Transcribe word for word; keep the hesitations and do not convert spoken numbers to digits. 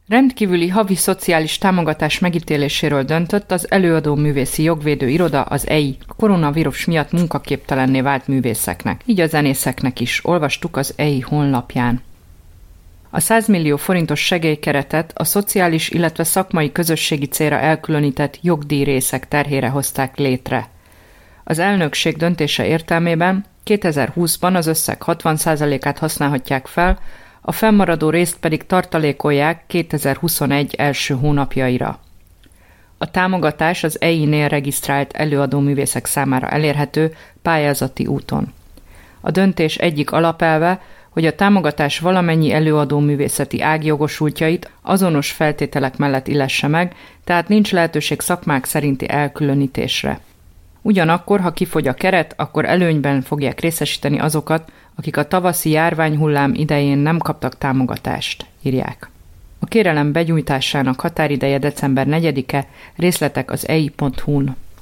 Rendkívüli havi szociális támogatás megítéléséről döntött az Előadó Művészi Jogvédő Iroda, az E I, a koronavírus miatt munkaképtelenné vált művészeknek, így a zenészeknek is, olvastuk az E I honlapján. A száz millió forintos segélykeretet a szociális, illetve szakmai közösségi célra elkülönített jogdíjrészek terhére hozták létre. Az elnökség döntése értelmében kétezer-húszban az összeg hatvan százalékát használhatják fel, a fennmaradó részt pedig tartalékolják kétezer-huszonegy első hónapjaira. A támogatás az E I-nél regisztrált előadóművészek számára elérhető pályázati úton. A döntés egyik alapelve, hogy a támogatás valamennyi előadóművészeti ág jogosultjait azonos feltételek mellett illesse meg, tehát nincs lehetőség szakmák szerinti elkülönítésre. Ugyanakkor, ha kifogy a keret, akkor előnyben fogják részesíteni azokat, akik a tavaszi járványhullám idején nem kaptak támogatást, írják. A kérelem benyújtásának határideje december negyedike, részletek az e i pont hu-n.